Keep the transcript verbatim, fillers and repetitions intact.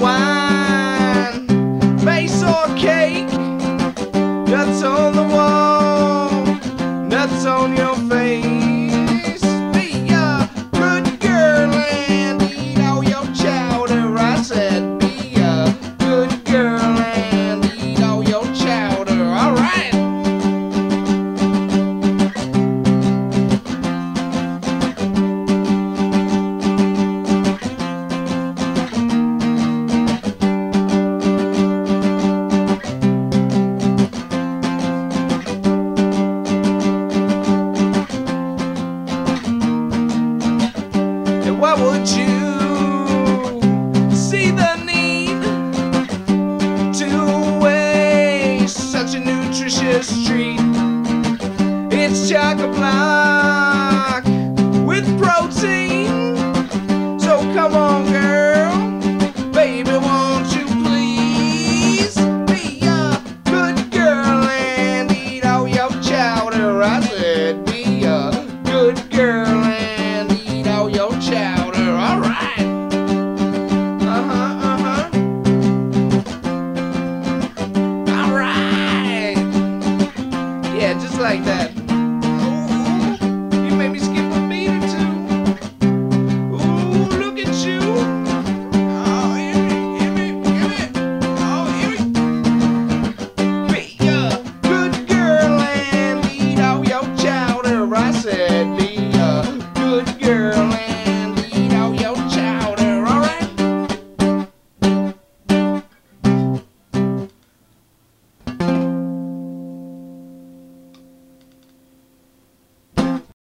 wine, face or cake, nuts on the wall, nuts on your face. Be a good girl and eat all your chowder. I said be a good girl and eat all your chowder. All right. Why would you see the need to waste such a nutritious treat? It's chock-a-block with protein, so come on, girl.